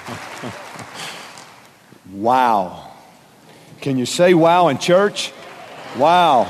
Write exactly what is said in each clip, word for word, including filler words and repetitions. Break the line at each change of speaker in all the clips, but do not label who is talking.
Wow. Can you say wow in church? Wow.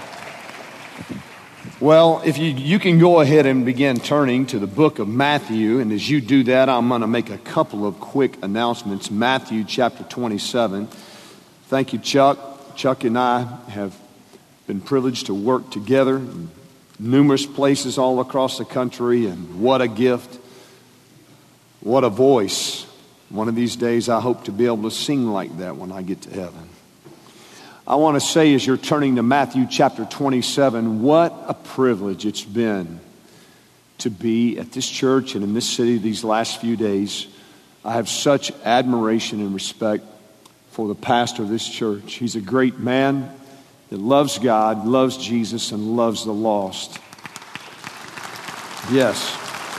Well, if you, you can go ahead and begin turning to the book of Matthew, and as you do that, I'm going to make a couple of quick announcements. Matthew chapter twenty-seven. Thank you, Chuck. Chuck and I have been privileged to work together in numerous places all across the country, and what a gift. What a voice. One of these days I hope to be able to sing like that when I get to heaven. I want to say, as you're turning to Matthew chapter twenty-seven, what a privilege it's been to be at this church and in this city these last few days. I have such admiration and respect for the pastor of this church. He's a great man that loves God, loves Jesus, and loves the lost. Yes.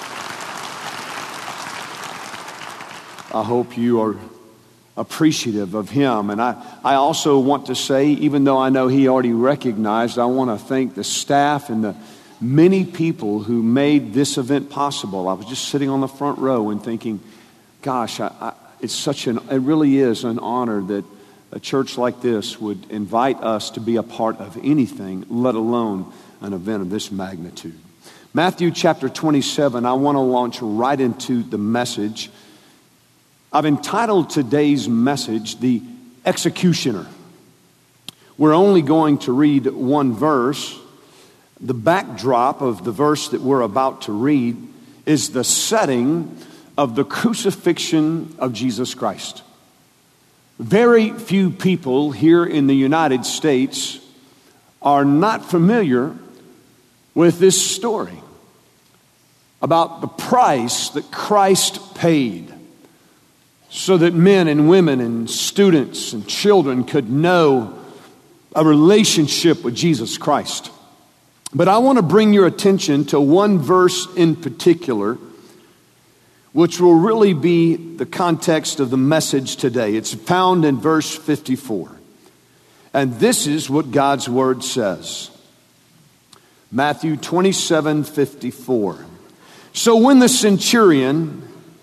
I hope you are appreciative of him. And I, I also want to say, even though I know he already recognized, I want to thank the staff and the many people who made this event possible. I was just sitting on the front row and thinking, gosh, I, I, it's such an, it really is an honor that a church like this would invite us to be a part of anything, let alone an event of this magnitude. Matthew chapter twenty-seven, I want to launch right into the message. I've entitled today's message, The Executioner. We're only going to read one verse. The backdrop of the verse that we're about to read is the setting of the crucifixion of Jesus Christ. Very few people here in the United States are not familiar with this story about the price that Christ paid so that men and women and students and children could know a relationship with Jesus Christ. But I want to bring your attention to one verse in particular, which will really be the context of the message today. It's found in verse fifty-four. And this is what God's word says. Matthew twenty-seven fifty-four. So when the centurion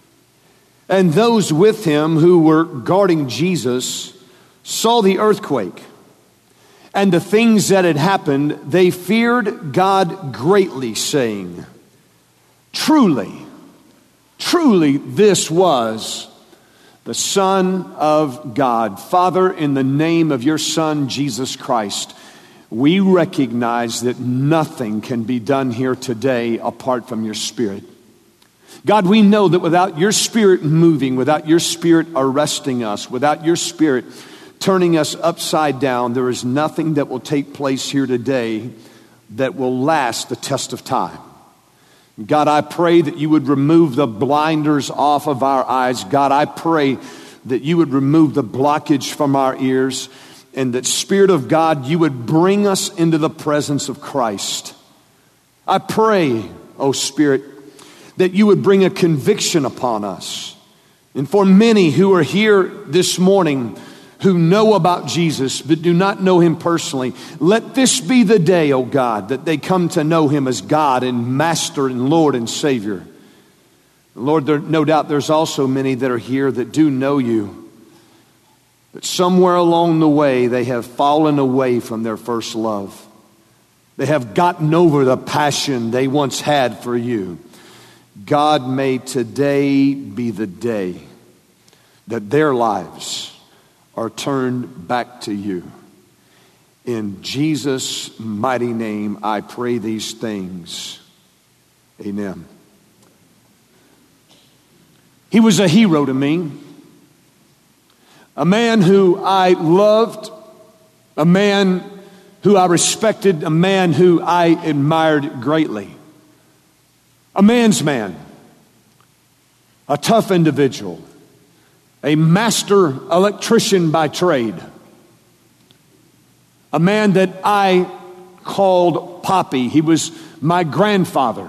and those with him who were guarding Jesus saw the earthquake and the things that had happened, they feared God greatly, saying, Truly, truly this was the Son of God. Father, in the name of your Son, Jesus Christ, we recognize that nothing can be done here today apart from your Spirit. God, we know that without your Spirit moving, without your Spirit arresting us, without your Spirit turning us upside down, there is nothing that will take place here today that will last the test of time. God, I pray that you would remove the blinders off of our eyes. God, I pray that you would remove the blockage from our ears, and that, Spirit of God, you would bring us into the presence of Christ. I pray, oh Spirit, that you would bring a conviction upon us. And for many who are here this morning who know about Jesus but do not know him personally, let this be the day, oh God, that they come to know him as God and Master and Lord and Savior. Lord, there, no doubt there's also many that are here that do know you, but somewhere along the way they have fallen away from their first love. They have gotten over the passion they once had for you. God, may today be the day that their lives are turned back to you. In Jesus' mighty name, I pray these things. Amen. He was a hero to me, a man who I loved, a man who I respected, a man who I admired greatly. A man's man, a tough individual, a master electrician by trade, a man that I called Poppy. He was my grandfather.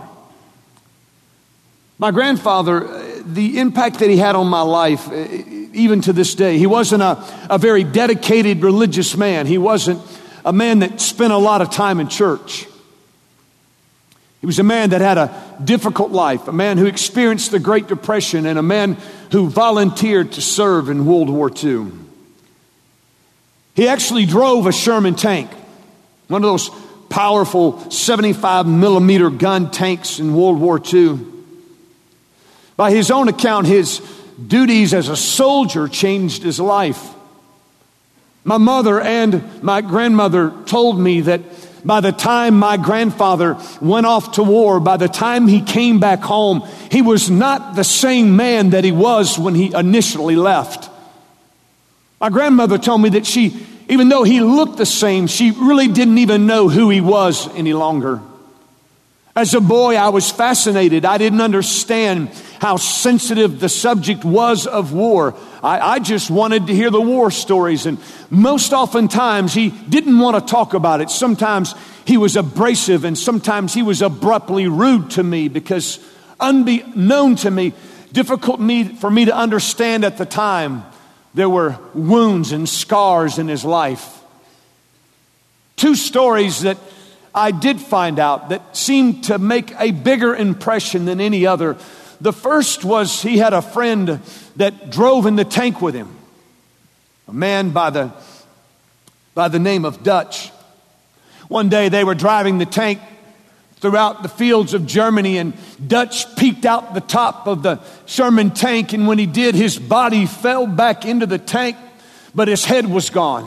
My grandfather, the impact that he had on my life, even to this day, he wasn't a, a very dedicated religious man. He wasn't a man that spent a lot of time in church. He was a man that had a difficult life, a man who experienced the Great Depression, and a man who volunteered to serve in World War Two. He actually drove a Sherman tank, one of those powerful seventy-five millimeter gun tanks in World War Two. By his own account, his duties as a soldier changed his life. My mother and my grandmother told me that by the time my grandfather went off to war, by the time he came back home, he was not the same man that he was when he initially left. My grandmother told me that she, even though he looked the same, she really didn't even know who he was any longer. As a boy, I was fascinated. I didn't understand how sensitive the subject was of war. I, I just wanted to hear the war stories. And most oftentimes, he didn't want to talk about it. Sometimes he was abrasive, and sometimes he was abruptly rude to me because, unbeknown to me, difficult me, for me to understand at the time, there were wounds and scars in his life. Two stories that I did find out that seemed to make a bigger impression than any other. The first was he had a friend that drove in the tank with him, a man by the, by the name of Dutch. One day they were driving the tank throughout the fields of Germany, and Dutch peeked out the top of the Sherman tank, and when he did, his body fell back into the tank, but his head was gone.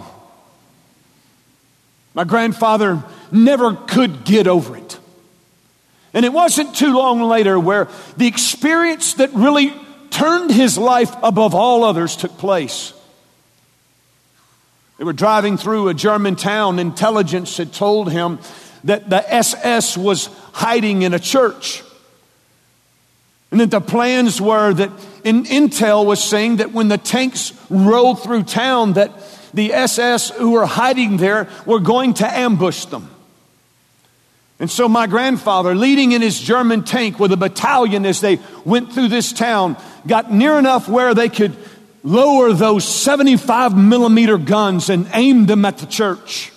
My grandfather never could get over it. And it wasn't too long later where the experience that really turned his life above all others took place. They were driving through a German town. Intelligence had told him that the S S was hiding in a church. And that the plans were that in, Intel was saying that when the tanks rolled through town, that the S S who were hiding there were going to ambush them. And so my grandfather, leading in his German tank with a battalion as they went through this town, got near enough where they could lower those seventy-five millimeter guns and aimed them at the church.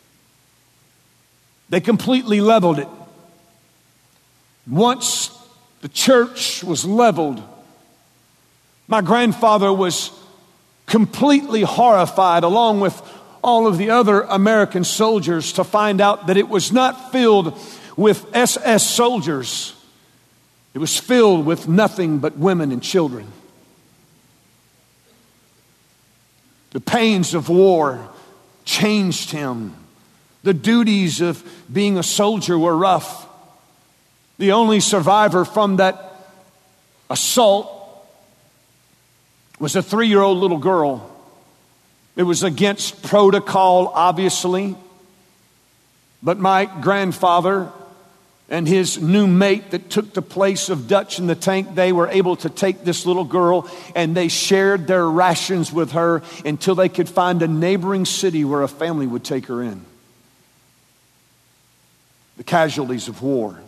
They completely leveled it. Once the church was leveled, my grandfather was completely horrified, along with all of the other American soldiers, to find out that it was not filled with S S soldiers. It was filled with nothing but women and children. The pains of war changed him. The duties of being a soldier were rough. The only survivor from that assault was a three-year-old little girl. It was against protocol, obviously. But my grandfather and his new mate that took the place of Dutch in the tank, they were able to take this little girl and they shared their rations with her until they could find a neighboring city where a family would take her in. The casualties of war.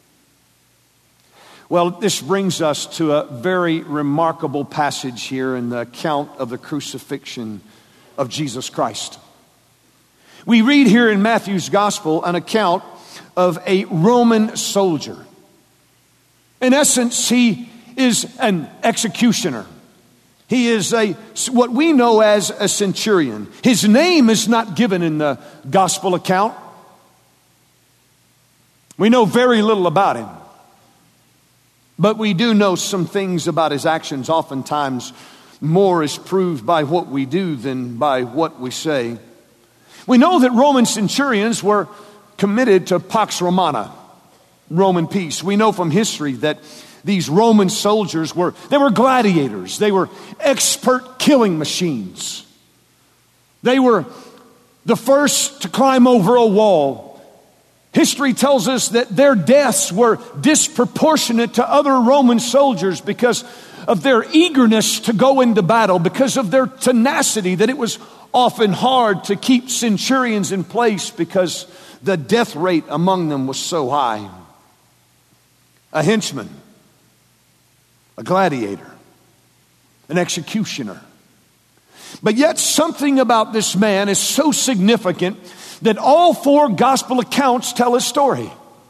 Well, this brings us to a very remarkable passage here in the account of the crucifixion of Jesus Christ. We read here in Matthew's gospel an account of a Roman soldier. In essence, he is an executioner. He is a what we know as a centurion. His name is not given in the gospel account. We know very little about him. But we do know some things about his actions. Oftentimes, more is proved by what we do than by what we say. We know that Roman centurions were committed to Pax Romana, Roman peace. We know from history that these Roman soldiers were, they were gladiators. They were expert killing machines. They were the first to climb over a wall. History tells us that their deaths were disproportionate to other Roman soldiers because of their eagerness to go into battle, because of their tenacity, that it was often hard to keep centurions in place because the death rate among them was so high. A henchman, a gladiator, an executioner. But yet something about this man is so significant that all four gospel accounts tell his story.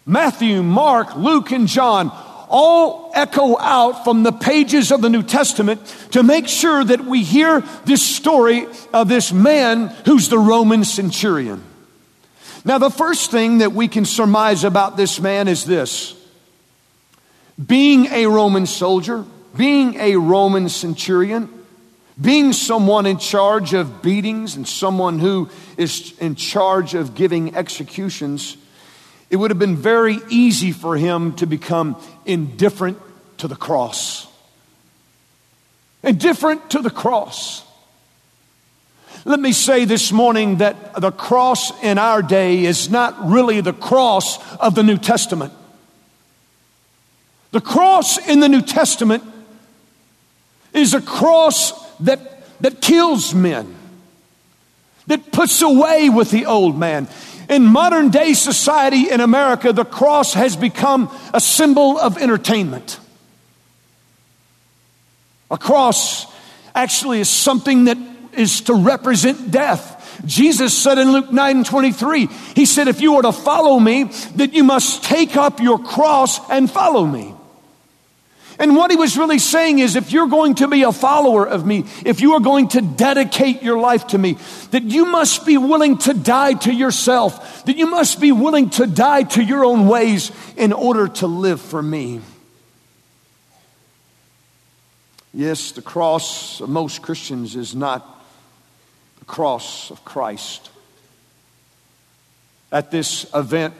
Matthew, Mark, Luke, and John all echo out from the pages of the New Testament to make sure that we hear this story of this man who's the Roman centurion. Now, the first thing that we can surmise about this man is this. Being a Roman soldier, being a Roman centurion, being someone in charge of beatings and someone who is in charge of giving executions, it would have been very easy for him to become indifferent to the cross. Indifferent to the cross. Let me say this morning that the cross in our day is not really the cross of the New Testament. The cross in the New Testament is a cross that, that kills men, that puts away with the old man. In modern day society in America, the cross has become a symbol of entertainment. A cross actually is something that is to represent death. Jesus said in Luke nine twenty-three, he said, if you are to follow me, that you must take up your cross and follow me. And what he was really saying is, if you're going to be a follower of me, if you are going to dedicate your life to me, that you must be willing to die to yourself, that you must be willing to die to your own ways in order to live for me. Yes, the cross of most Christians is not the cross of Christ. At this event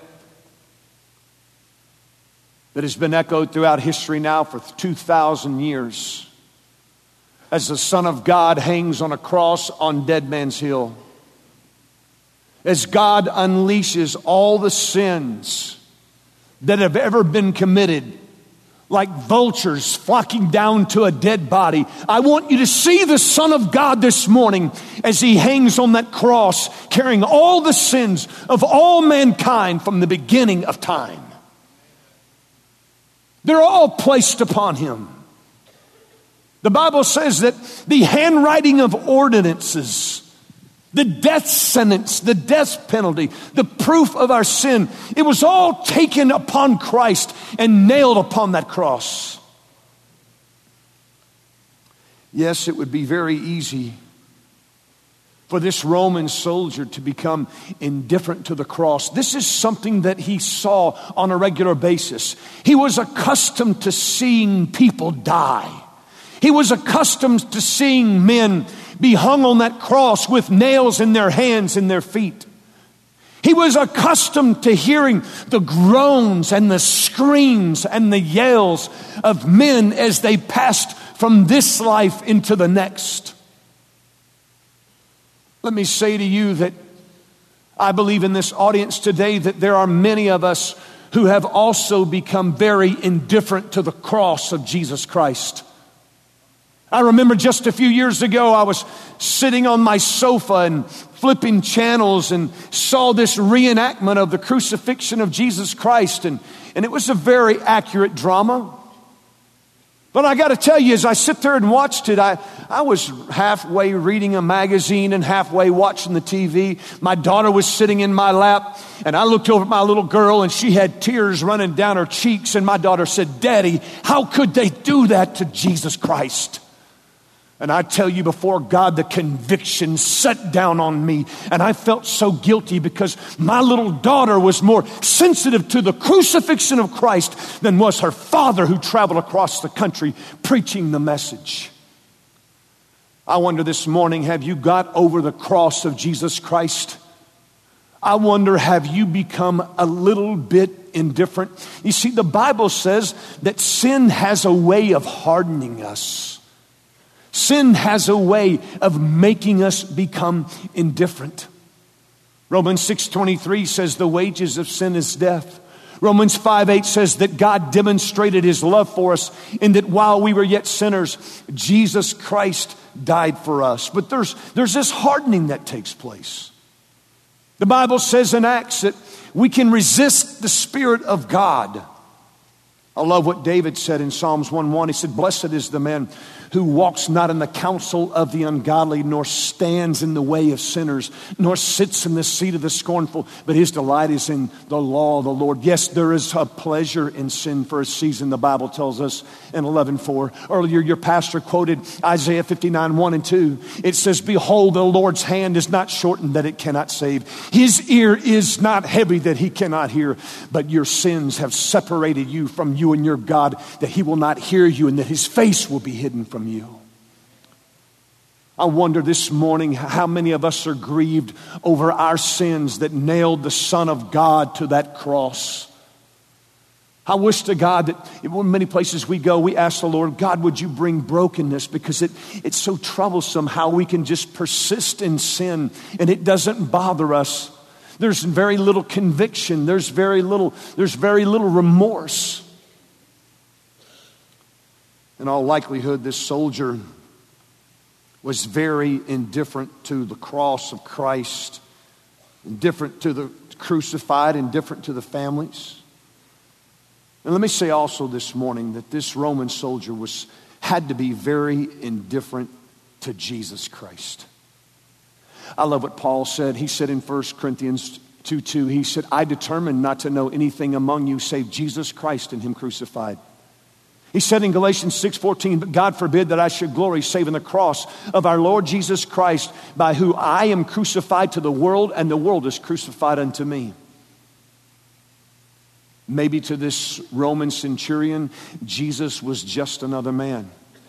that has been echoed throughout history now for two thousand years, as the Son of God hangs on a cross on Dead Man's Hill, as God unleashes all the sins that have ever been committed, like vultures flocking down to a dead body. I want you to see the Son of God this morning as he hangs on that cross, carrying all the sins of all mankind from the beginning of time. They're all placed upon him. The Bible says that the handwriting of ordinances, the death sentence, the death penalty, the proof of our sin, it was all taken upon Christ and nailed upon that cross. Yes, it would be very easy for this Roman soldier to become indifferent to the cross. This is something that he saw on a regular basis. He was accustomed to seeing people die. He was accustomed to seeing men be hung on that cross with nails in their hands and their feet. He was accustomed to hearing the groans and the screams and the yells of men as they passed from this life into the next. Let me say to you that I believe in this audience today that there are many of us who have also become very indifferent to the cross of Jesus Christ. I remember just a few years ago, I was sitting on my sofa and flipping channels and saw this reenactment of the crucifixion of Jesus Christ. And, and it was a very accurate drama. But I got to tell you, as I sit there and watched it, I, I was halfway reading a magazine and halfway watching the T V. My daughter was sitting in my lap, and I looked over at my little girl, and she had tears running down her cheeks. And my daughter said, "Daddy, how could they do that to Jesus Christ?" And I tell you, before God, the conviction set down on me. And I felt so guilty because my little daughter was more sensitive to the crucifixion of Christ than was her father, who traveled across the country preaching the message. I wonder this morning, have you got over the cross of Jesus Christ? I wonder, have you become a little bit indifferent? You see, the Bible says that sin has a way of hardening us. Sin has a way of making us become indifferent. Romans six twenty-three says the wages of sin is death. Romans five eight says that God demonstrated his love for us in that while we were yet sinners, Jesus Christ died for us. But there's, there's this hardening that takes place. The Bible says in Acts that we can resist the Spirit of God. I love what David said in Psalms one one. He said, blessed is the man who walks not in the counsel of the ungodly, nor stands in the way of sinners, nor sits in the seat of the scornful, but his delight is in the law of the Lord. Yes, there is a pleasure in sin for a season, the Bible tells us in eleven four. Earlier, your pastor quoted Isaiah fifty-nine one and two. It says, behold, the Lord's hand is not shortened that it cannot save. His ear is not heavy that he cannot hear. But your sins have separated you from you and your God, that he will not hear you and that his face will be hidden from you. I wonder this morning how many of us are grieved over our sins that nailed the Son of God to that cross. I wish to God that in many places we go, we ask the Lord, God, would you bring brokenness? Because it, it's so troublesome how we can just persist in sin and it doesn't bother us. There's very little conviction. There's very little, there's very little remorse. In all likelihood, this soldier was very indifferent to the cross of Christ, indifferent to the crucified, indifferent to the families. And let me say also this morning that this Roman soldier was had to be very indifferent to Jesus Christ. I love what Paul said. He said in First Corinthians two two, he said, I determined not to know anything among you save Jesus Christ and him crucified. He said in Galatians six fourteen, but God forbid that I should glory save in the cross of our Lord Jesus Christ, by who I am crucified to the world and the world is crucified unto me. Maybe to this Roman centurion, Jesus was just another man.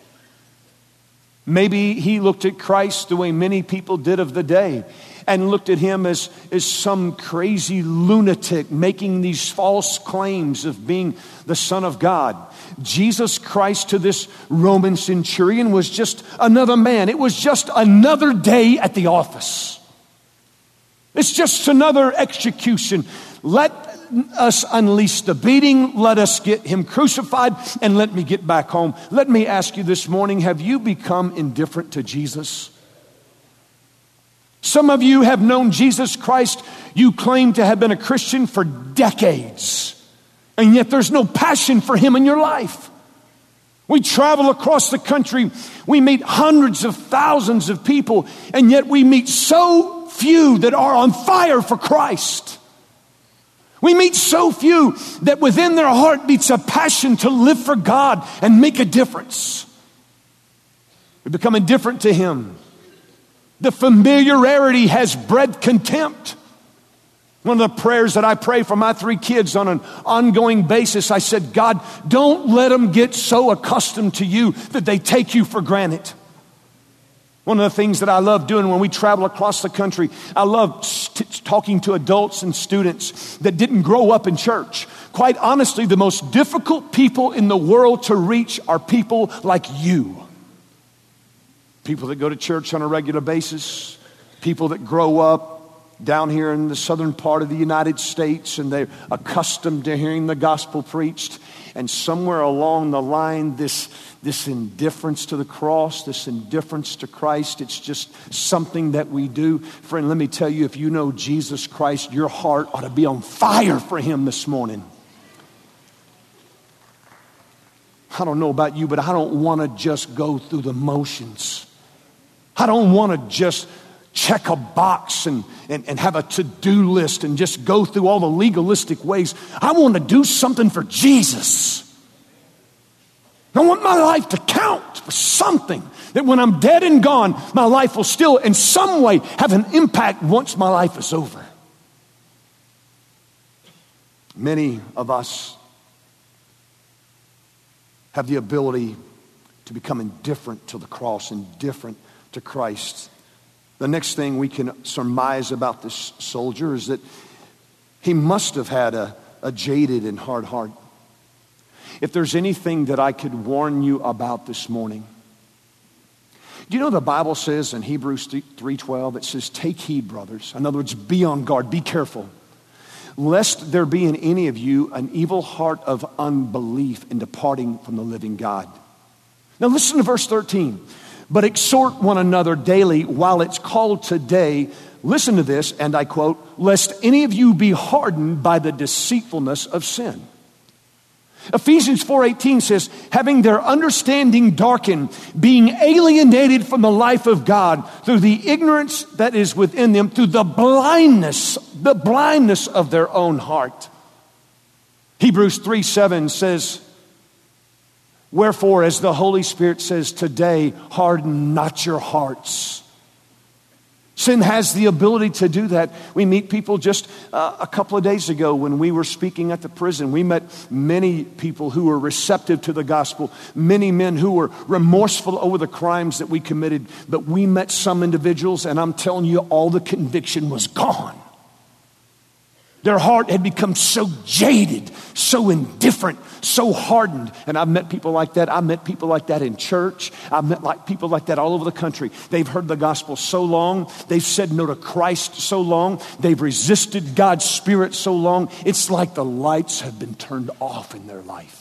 Maybe he looked at Christ the way many people did of the day and looked at him as, as some crazy lunatic making these false claims of being the Son of God. Jesus Christ to this Roman centurion was just another man. It was just another day at the office. It's just another execution. Let us unleash the beating. Let us get him crucified and let me get back home. Let me ask you this morning, have you become indifferent to Jesus? Some of you have known Jesus Christ. You claim to have been a Christian for decades, and yet there's no passion for him in your life. We travel across the country. We meet hundreds of thousands of people, and yet we meet so few that are on fire for Christ. We meet so few that within their heart beats a passion to live for God and make a difference. We become indifferent to him. The familiarity has bred contempt. One of the prayers that I pray for my three kids on an ongoing basis, I said, God, don't let them get so accustomed to you that they take you for granted. One of the things that I love doing when we travel across the country, I love st- talking to adults and students that didn't grow up in church. Quite honestly, the most difficult people in the world to reach are people like you. People that go to church on a regular basis, people that grow up down here in the southern part of the United States and they're accustomed to hearing the gospel preached. And somewhere along the line, this, this indifference to the cross, this indifference to Christ, it's just something that we do. Friend, let me tell you, if you know Jesus Christ, your heart ought to be on fire for him this morning. I don't know about you, but I don't want to just go through the motions. I don't want to just check a box and, and, and have a to-do list and just go through all the legalistic ways. I want to do something for Jesus. I want my life to count for something, that when I'm dead and gone, my life will still in some way have an impact once my life is over. Many of us have the ability to become indifferent to the cross, indifferent to Christ. The next thing we can surmise about this soldier is that he must have had a, a jaded and hard heart. If there's anything that I could warn you about this morning, do you know the Bible says in Hebrews three twelve, it says, take heed, brothers. In other words, be on guard, be careful, lest there be in any of you an evil heart of unbelief in departing from the living God. Now listen to verse thirteen. But exhort one another daily while it's called today. Listen to this, and I quote, lest any of you be hardened by the deceitfulness of sin. Ephesians four eighteen says, having their understanding darkened, being alienated from the life of God through the ignorance that is within them, through the blindness, the blindness of their own heart. Hebrews three seven says, wherefore, as the Holy Spirit says today, harden not your hearts. Sin has the ability to do that. We meet people just uh, a couple of days ago when we were speaking at the prison. We met many people who were receptive to the gospel, many men who were remorseful over the crimes that we committed. But we met some individuals, and I'm telling you, all the conviction was gone. Their heart had become so jaded, so indifferent, so hardened. And I've met people like that. I met people like that in church. I've met like people like that all over the country. They've heard the gospel so long. They've said no to Christ so long. They've resisted God's Spirit so long. It's like the lights have been turned off in their life.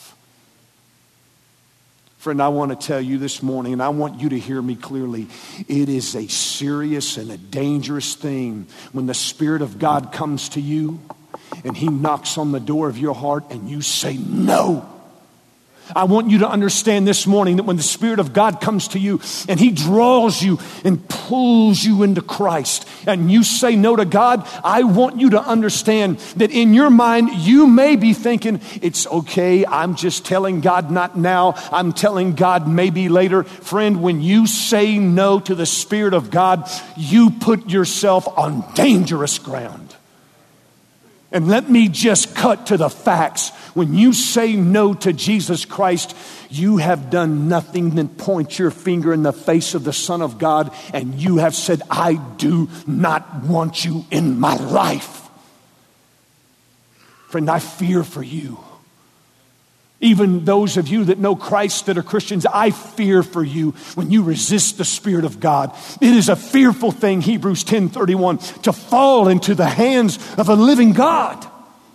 Friend, I want to tell you this morning, and I want you to hear me clearly, it is a serious and a dangerous thing when the Spirit of God comes to you and He knocks on the door of your heart and you say no. I want you to understand this morning that when the Spirit of God comes to you and He draws you and pulls you into Christ and you say no to God, I want you to understand that in your mind you may be thinking, it's okay, I'm just telling God not now, I'm telling God maybe later. Friend, when you say no to the Spirit of God, you put yourself on dangerous ground. And let me just cut to the facts. When you say no to Jesus Christ, you have done nothing than point your finger in the face of the Son of God, and you have said, I do not want you in my life. Friend, I fear for you. Even those of you that know Christ that are Christians, I fear for you when you resist the Spirit of God. It is a fearful thing, Hebrews ten thirty-one, to fall into the hands of a living God.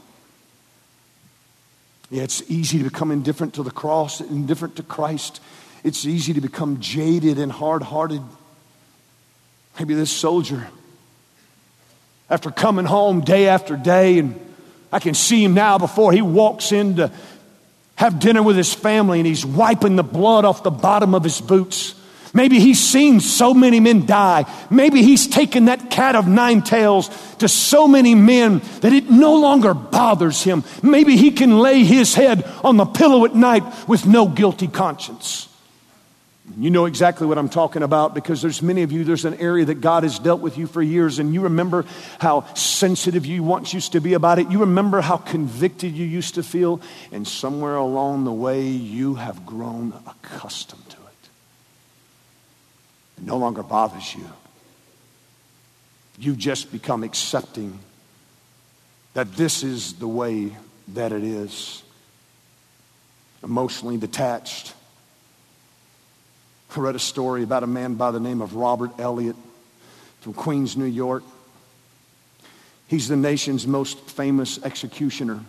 Yeah, it's easy to become indifferent to the cross, indifferent to Christ. It's easy to become jaded and hard-hearted. Maybe this soldier, after coming home day after day, and I can see him now before he walks in to have dinner with his family, and he's wiping the blood off the bottom of his boots. Maybe he's seen so many men die. Maybe he's taken that cat of nine tails to so many men that it no longer bothers him. Maybe he can lay his head on the pillow at night with no guilty conscience. You know exactly what I'm talking about, because there's many of you, there's an area that God has dealt with you for years, and you remember how sensitive you once used to be about it. You remember how convicted you used to feel, and somewhere along the way you have grown accustomed to it. It no longer bothers you. You've just become accepting that this is the way that it is. Emotionally detached. I read a story about a man by the name of Robert Elliott from Queens, New York. He's the nation's most famous executioner.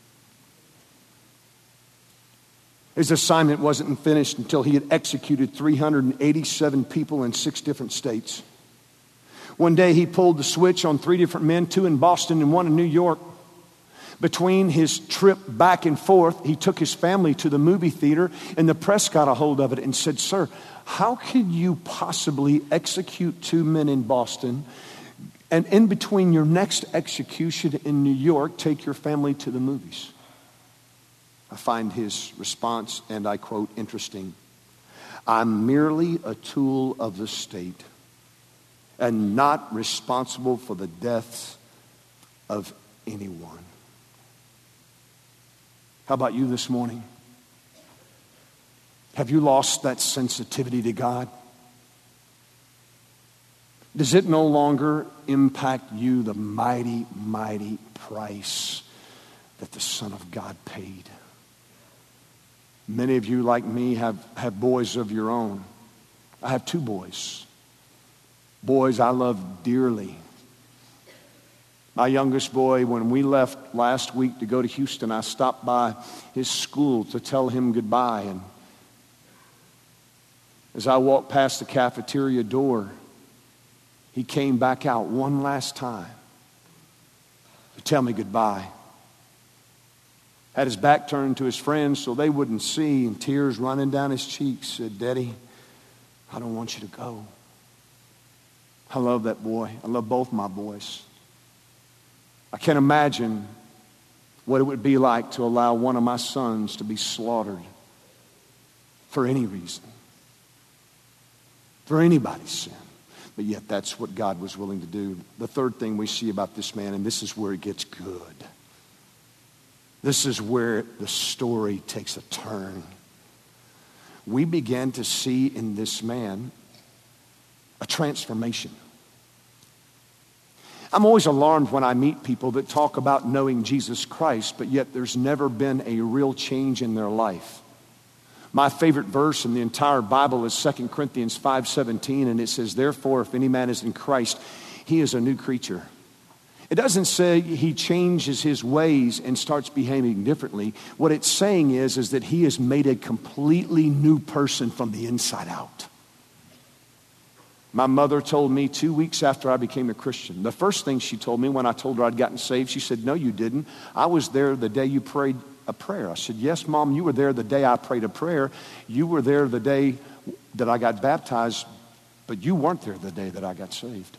His assignment wasn't finished until he had executed three hundred eighty-seven people in six different states. One day he pulled the switch on three different men, two in Boston and one in New York. Between his trip back and forth, he took his family to the movie theater, and the press got a hold of it and said, "Sir, how could you possibly execute two men in Boston and in between your next execution in New York, take your family to the movies?" I find his response, and I quote, interesting. "I'm merely a tool of the state and not responsible for the deaths of anyone." How about you this morning? Have you lost that sensitivity to God? Does it no longer impact you, the mighty, mighty price that the Son of God paid? Many of you, like me, have, have boys of your own. I have two boys. Boys I love dearly. My youngest boy, when we left last week to go to Houston, I stopped by his school to tell him goodbye. And as I walked past the cafeteria door, he came back out one last time to tell me goodbye. had his back turned to his friends so they wouldn't see, and tears running down his cheeks, said, Daddy, I don't want you to go. I love that boy. I love both my boys. I can't imagine what it would be like to allow one of my sons to be slaughtered for any reason, for anybody's sin. But yet that's what God was willing to do. The third thing we see about this man, and this is where it gets good. This is where the story takes a turn. We began to see in this man a transformation. I'm always alarmed when I meet people that talk about knowing Jesus Christ, but yet there's never been a real change in their life. My favorite verse in the entire Bible is Second Corinthians five seventeen, and it says, therefore, if any man is in Christ, he is a new creature. It doesn't say he changes his ways and starts behaving differently. What it's saying is, is that he is made a completely new person from the inside out. My mother told me two weeks after I became a Christian, the first thing she told me when I told her I'd gotten saved, she said, no, you didn't. I was there the day you prayed a prayer. I said, yes, Mom, you were there the day I prayed a prayer. You were there the day that I got baptized, but you weren't there the day that I got saved.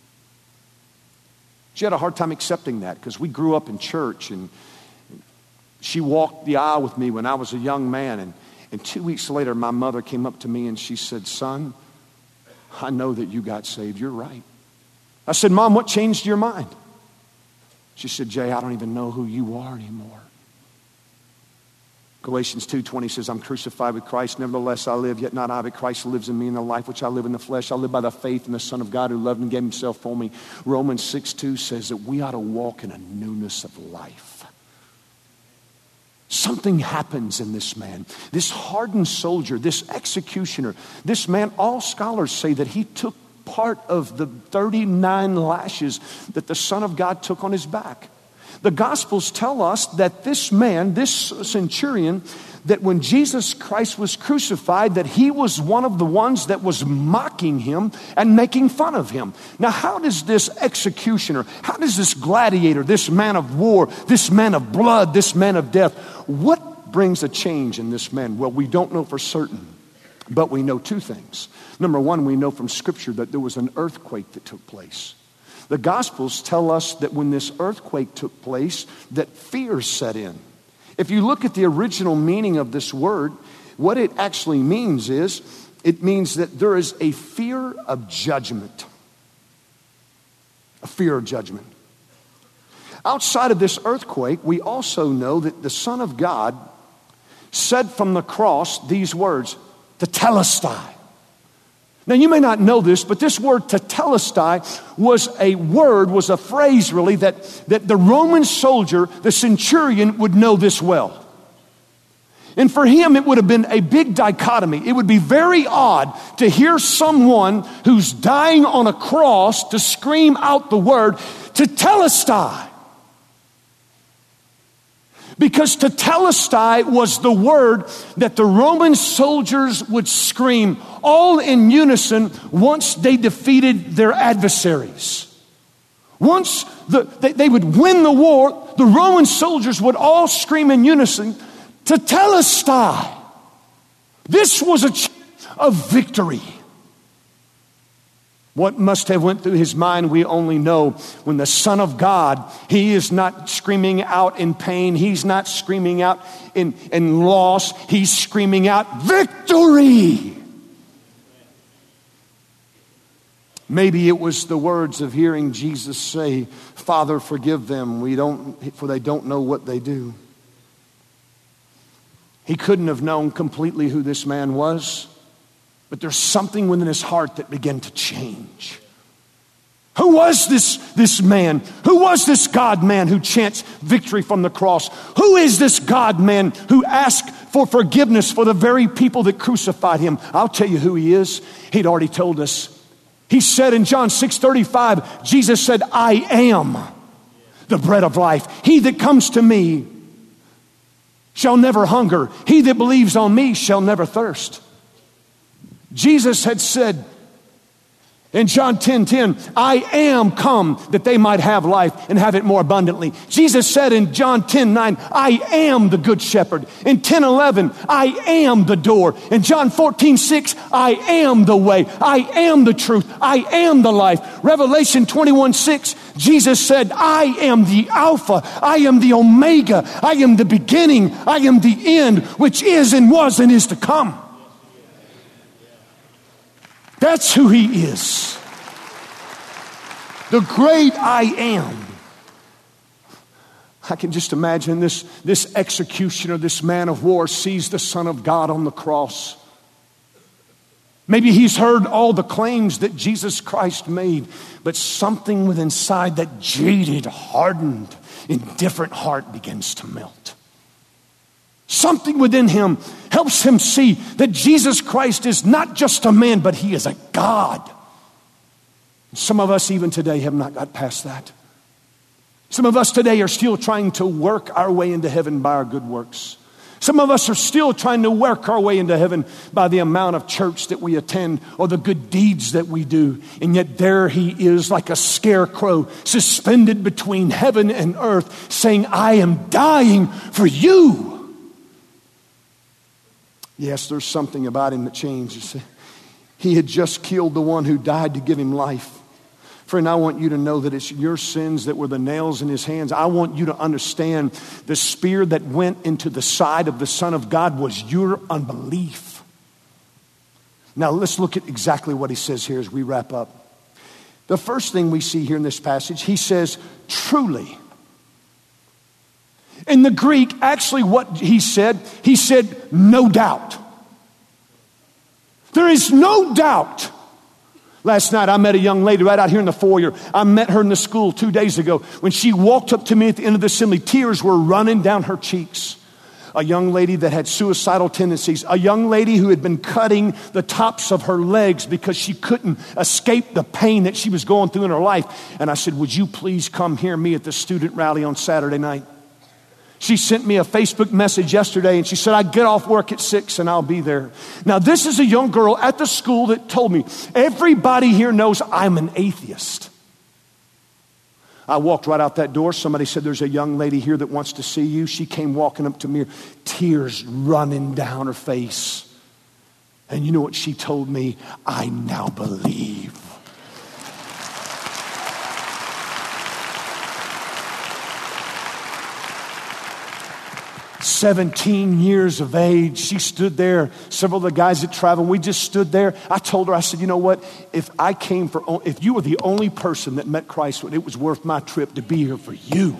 She had a hard time accepting that because we grew up in church, and she walked the aisle with me when I was a young man. And, and two weeks later, my mother came up to me and she said, son, I know that you got saved. You're right. I said, Mom, what changed your mind? She said, Jay, I don't even know who you are anymore. Galatians two twenty says, I'm crucified with Christ. Nevertheless, I live, yet not I, but Christ lives in me. In the life which I live in the flesh, I live by the faith in the Son of God who loved and gave himself for me. Romans six two says that we ought to walk in a newness of life. Something happens in this man. This hardened soldier, this executioner, this man, all scholars say that he took part of the thirty-nine lashes that the Son of God took on his back. The Gospels tell us that this man, this centurion, that when Jesus Christ was crucified, that he was one of the ones that was mocking him and making fun of him. Now, how does this executioner, how does this gladiator, this man of war, this man of blood, this man of death, what brings a change in this man? Well, we don't know for certain, but we know two things. Number one, we know from Scripture that there was an earthquake that took place. The Gospels tell us that when this earthquake took place, that fear set in. If you look at the original meaning of this word, what it actually means is, it means that there is a fear of judgment. A fear of judgment. Outside of this earthquake, we also know that the Son of God said from the cross these words, tetelestai. Now, you may not know this, but this word tetelestai was a word, was a phrase really, that, that the Roman soldier, the centurion, would know this well. And for him, it would have been a big dichotomy. It would be very odd to hear someone who's dying on a cross to scream out the word tetelestai. Because tetelestai was the word that the Roman soldiers would scream all in unison once they defeated their adversaries. Once the, they, they would win the war, the Roman soldiers would all scream in unison, tetelestai. This was a chant of victory. What must have went through his mind, we only know. When the Son of God, he is not screaming out in pain. He's not screaming out in, in loss. He's screaming out victory. Maybe it was the words of hearing Jesus say, Father, forgive them, we don't, for they don't know what they do. He couldn't have known completely who this man was. But there's something within his heart that began to change. Who was this, this man? Who was this God man who chants victory from the cross? Who is this God man who asked for forgiveness for the very people that crucified him? I'll tell you who he is. He'd already told us. He said in John six thirty-five, Jesus said, I am the bread of life. He that comes to me shall never hunger. He that believes on me shall never thirst. Jesus had said In John ten ten, I am come that they might have life and have it more abundantly. Jesus said in John ten nine, I am the good shepherd. In ten eleven, I am the door. In John fourteen six, I am the way. I am the truth. I am the life. Revelation twenty-one six, Jesus said, I am the Alpha. I am the Omega. I am the beginning. I am the end, which is and was and is to come. That's who he is. The great I am. I can just imagine this, this executioner, this man of war sees the Son of God on the cross. Maybe he's heard all the claims that Jesus Christ made, but something within inside that jaded, hardened, indifferent heart begins to melt. Something within him helps him see that Jesus Christ is not just a man, but he is a God. Some of us even today have not got past that. Some of us today are still trying to work our way into heaven by our good works. Some of us are still trying to work our way into heaven by the amount of church that we attend or the good deeds that we do. And yet there he is like a scarecrow suspended between heaven and earth saying, I am dying for you. Yes, there's something about him that changed. He had just killed the one who died to give him life. Friend, I want you to know that it's your sins that were the nails in his hands. I want you to understand the spear that went into the side of the Son of God was your unbelief. Now let's look at exactly what he says here as we wrap up. The first thing we see here in this passage, he says, truly. In the Greek, actually what he said, he said, no doubt. There is no doubt. Last night I met a young lady right out here in the foyer. I met her in the school two days ago. When she walked up to me at the end of the assembly, tears were running down her cheeks. A young lady that had suicidal tendencies. A young lady who had been cutting the tops of her legs because she couldn't escape the pain that she was going through in her life. And I said, would you please come hear me at the student rally on Saturday night? She sent me a Facebook message yesterday and she said, I get off work at six and I'll be there. Now this is a young girl at the school that told me, everybody here knows I'm an atheist. I walked right out that door. Somebody said, there's a young lady here that wants to see you. She came walking up to me, tears running down her face. And you know what she told me? I now believe. seventeen years of age. She stood there. Several of the guys that traveled, we just stood there. I told her, I said, you know what? If I came for, if you were the only person that met Christ, it was worth my trip to be here for you.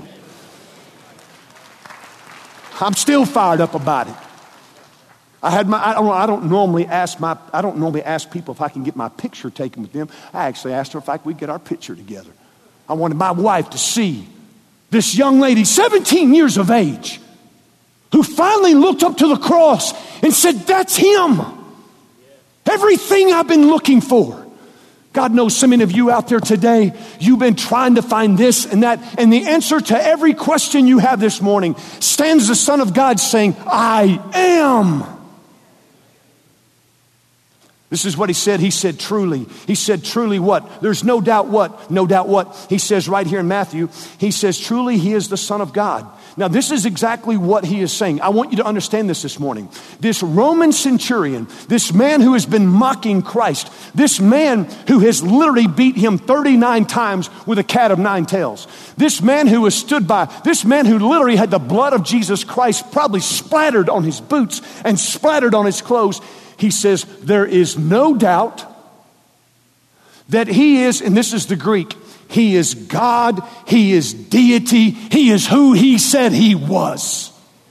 I'm still fired up about it. I had my, I don't, I don't normally ask my, I don't normally ask people if I can get my picture taken with them. I actually asked her if I could get our picture together. I wanted my wife to see this young lady, seventeen years of age, who finally looked up to the cross and said, that's him. Everything I've been looking for. God knows so many of you out there today, you've been trying to find this and that. And the answer to every question you have this morning stands the Son of God saying, I am. This is what he said. He said, truly. He said, truly what? There's no doubt what? No doubt what? He says right here in Matthew, he says, truly he is the Son of God. Now, this is exactly what he is saying. I want you to understand this this morning. This Roman centurion, this man who has been mocking Christ, this man who has literally beat him thirty-nine times with a cat of nine tails, this man who has stood by, this man who literally had the blood of Jesus Christ probably splattered on his boots and splattered on his clothes, he says, there is no doubt that he is, and this is the Greek, he is God, he is deity, he is who he said he was.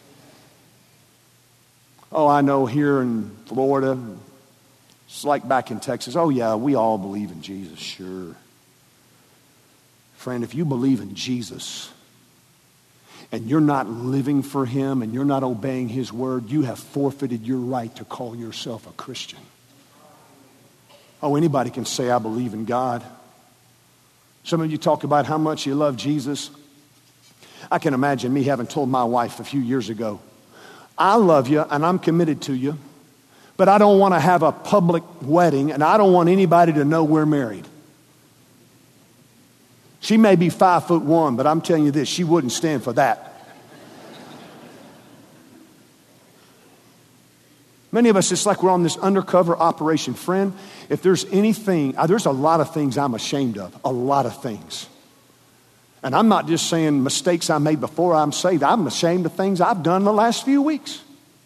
Oh, I know here in Florida, it's like back in Texas. Oh yeah, we all believe in Jesus, sure. Friend, if you believe in Jesus and you're not living for him and you're not obeying his word, you have forfeited your right to call yourself a Christian. Oh, anybody can say, I believe in God. Some of you talk about how much you love Jesus. I can imagine me having told my wife a few years ago, I love you and I'm committed to you, but I don't want to have a public wedding, and I don't want anybody to know we're married. She may be five foot one, but I'm telling you this, she wouldn't stand for that. Many of us, it's like we're on this undercover operation. Friend, if there's anything, there's a lot of things I'm ashamed of, a lot of things. And I'm not just saying mistakes I made before I'm saved. I'm ashamed of things I've done in the last few weeks.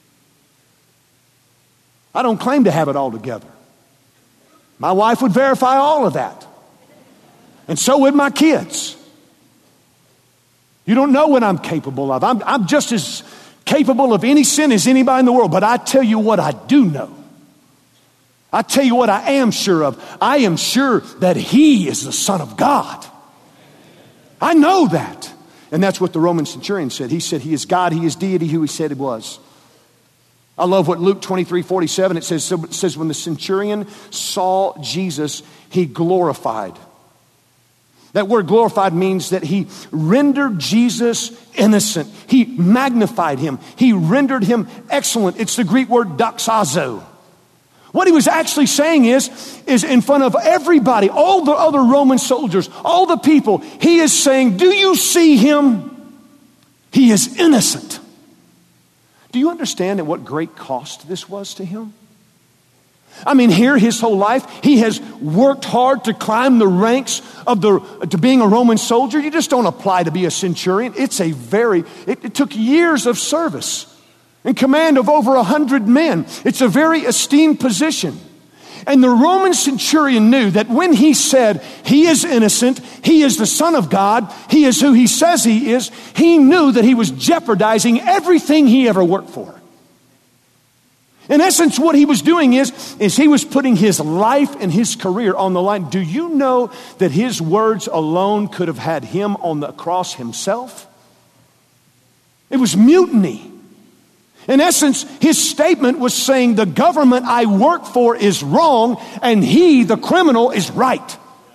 I don't claim to have it all together. My wife would verify all of that. And so would my kids. You don't know what I'm capable of. I'm, I'm just as capable of any sin as anybody in the world. But I tell you what I do know. I tell you what I am sure of. I am sure that He is the Son of God. I know that. And that's what the Roman centurion said. He said He is God, He is deity, who He said He was. I love what Luke twenty-three forty-seven, it says, it says, when the centurion saw Jesus, he glorified. That word glorified means that he rendered Jesus innocent. He magnified him. He rendered him excellent. It's the Greek word doxazo. What he was actually saying is, is in front of everybody, all the other Roman soldiers, all the people, he is saying, do you see him? He is innocent. Do you understand at what great cost this was to him? I mean, here his whole life, he has worked hard to climb the ranks of the to being a Roman soldier. You just don't apply to be a centurion. It's a very, it, it took years of service and command of over a hundred men. It's a very esteemed position. And the Roman centurion knew that when he said he is innocent, he is the Son of God, he is who he says he is, he knew that he was jeopardizing everything he ever worked for. In essence, what he was doing is, is he was putting his life and his career on the line. Do you know that his words alone could have had him on the cross himself? It was mutiny. In essence, his statement was saying the government I work for is wrong and he, the criminal, is right.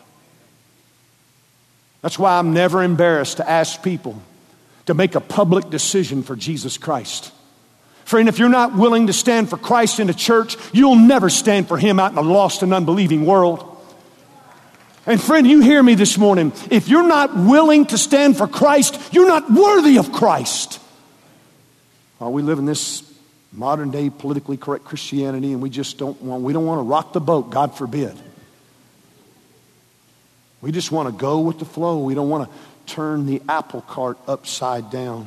That's why I'm never embarrassed to ask people to make a public decision for Jesus Christ. Friend, if you're not willing to stand for Christ in a church, you'll never stand for Him out in a lost and unbelieving world. And friend, you hear me this morning. If you're not willing to stand for Christ, you're not worthy of Christ. Well, we live in this modern day politically correct Christianity and we just don't want, we don't want to rock the boat, God forbid. We just want to go with the flow. We don't want to turn the apple cart upside down.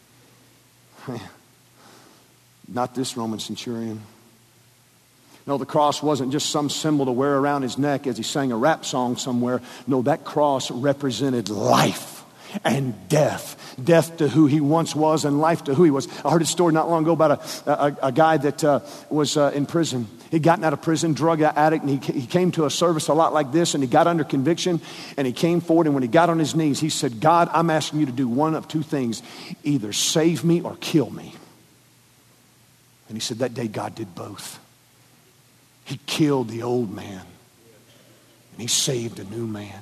Not this Roman centurion. No, the cross wasn't just some symbol to wear around his neck as he sang a rap song somewhere. No, that cross represented life and death. Death to who he once was and life to who he was. I heard a story not long ago about a, a, a guy that uh, was uh, in prison. He'd gotten out of prison, drug addict, and he, he came to a service a lot like this, and he got under conviction, and he came forward, and when he got on his knees, he said, God, I'm asking you to do one of two things. Either save me or kill me. And he said that day God did both. He killed the old man and he saved a new man.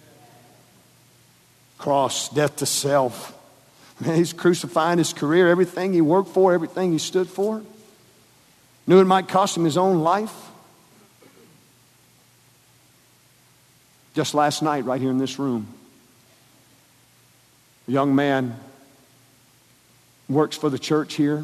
Cross, death to self. Man, he's crucifying his career, everything he worked for, everything he stood for. Knew it might cost him his own life. Just last night, right here in this room, a young man works for the church here.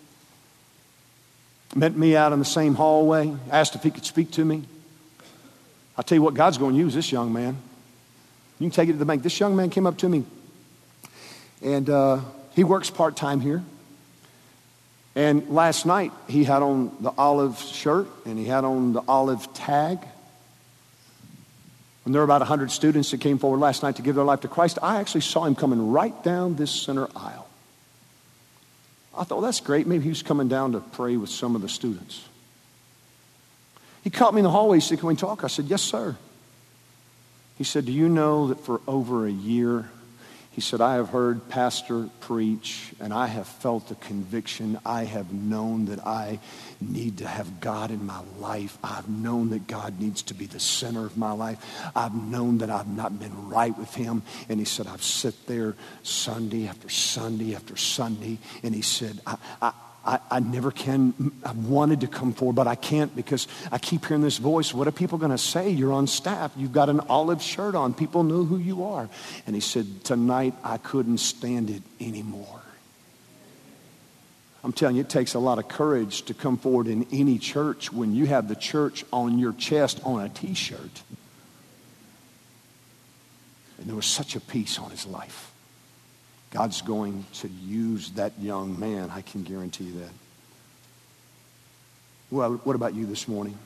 Met me out in the same hallway, asked if he could speak to me. I'll tell you what, God's going to use this young man. You can take it to the bank. This young man came up to me, and uh, he works part-time here. And last night, he had on the olive shirt, and he had on the olive tag. When there were about one hundred students that came forward last night to give their life to Christ, I actually saw him coming right down this center aisle. I thought, well, that's great. Maybe he was coming down to pray with some of the students. He caught me in the hallway. He said, can we talk? I said, yes, sir. He said, do you know that for over a year, he said, I have heard Pastor preach, and I have felt the conviction. I have known that I need to have God in my life. I've known that God needs to be the center of my life. I've known that I've not been right with Him. And he said, I've sat there Sunday after Sunday after Sunday. And he said, I, I, I, I never can. I wanted to come forward, but I can't because I keep hearing this voice. What are people going to say? You're on staff. You've got an olive shirt on. People know who you are. And he said, tonight I couldn't stand it anymore. I'm telling you, it takes a lot of courage to come forward in any church when you have the church on your chest on a t-shirt. And there was such a peace on his life. God's going to use that young man. I can guarantee you that. Well, what about you this morning?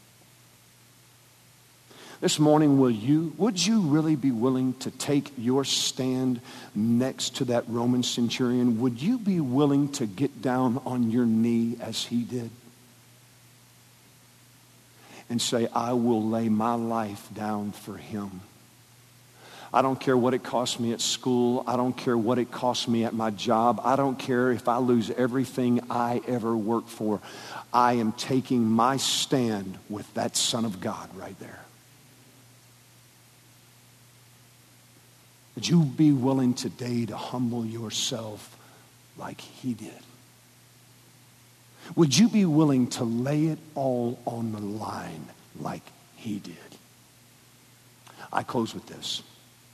This morning, will you, would you really be willing to take your stand next to that Roman centurion? Would you be willing to get down on your knee as he did? And say, I will lay my life down for him. I don't care what it costs me at school. I don't care what it costs me at my job. I don't care if I lose everything I ever worked for. I am taking my stand with that Son of God right there. Would you be willing today to humble yourself like he did? Would you be willing to lay it all on the line like he did? I close with this.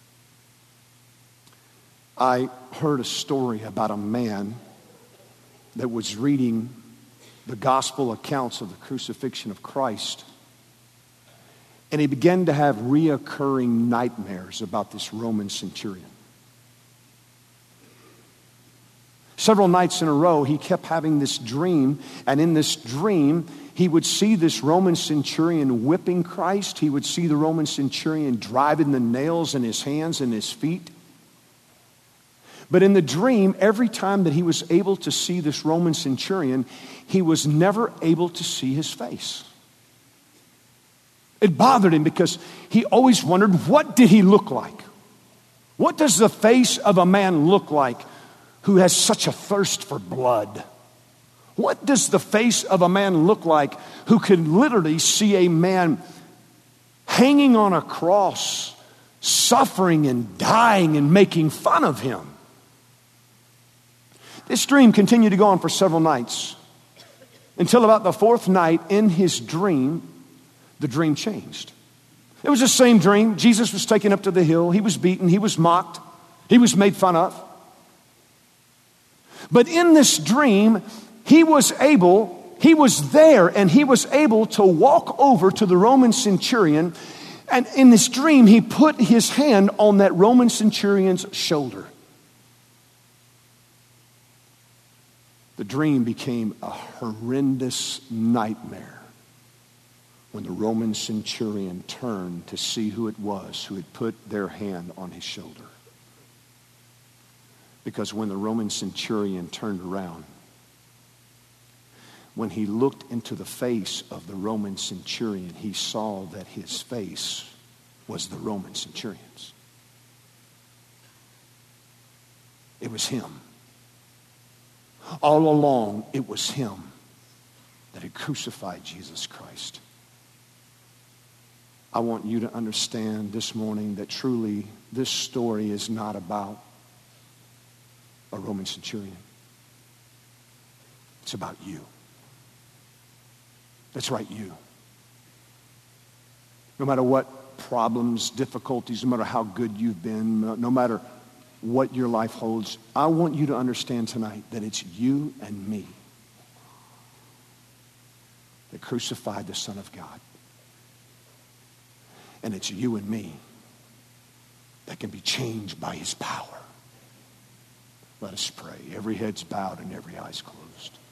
I heard a story about a man that was reading the gospel accounts of the crucifixion of Christ. And he began to have reoccurring nightmares about this Roman centurion. Several nights in a row, he kept having this dream. And in this dream, he would see this Roman centurion whipping Christ. He would see the Roman centurion driving the nails in his hands and his feet. But in the dream, every time that he was able to see this Roman centurion, he was never able to see his face. It bothered him because he always wondered, what did he look like? What does the face of a man look like who has such a thirst for blood? What does the face of a man look like who could literally see a man hanging on a cross, suffering and dying and making fun of him? This dream continued to go on for several nights until about the fourth night in his dream, the dream changed. It was the same dream. Jesus was taken up to the hill. He was beaten. He was mocked. He was made fun of. But in this dream, he was able, he was there and he was able to walk over to the Roman centurion. And in this dream, he put his hand on that Roman centurion's shoulder. The dream became a horrendous nightmare when the Roman centurion turned to see who it was who had put their hand on his shoulder. Because when the Roman centurion turned around, when he looked into the face of the Roman centurion, he saw that his face was the Roman centurion's. It was him. All along, it was him that had crucified Jesus Christ. I want you to understand this morning that truly this story is not about a Roman centurion. It's about you. That's right, you. No matter what problems, difficulties, no matter how good you've been, no matter what your life holds, I want you to understand tonight that it's you and me that crucified the Son of God. And it's you and me that can be changed by his power. Let us pray. Every head's bowed and every eye's closed.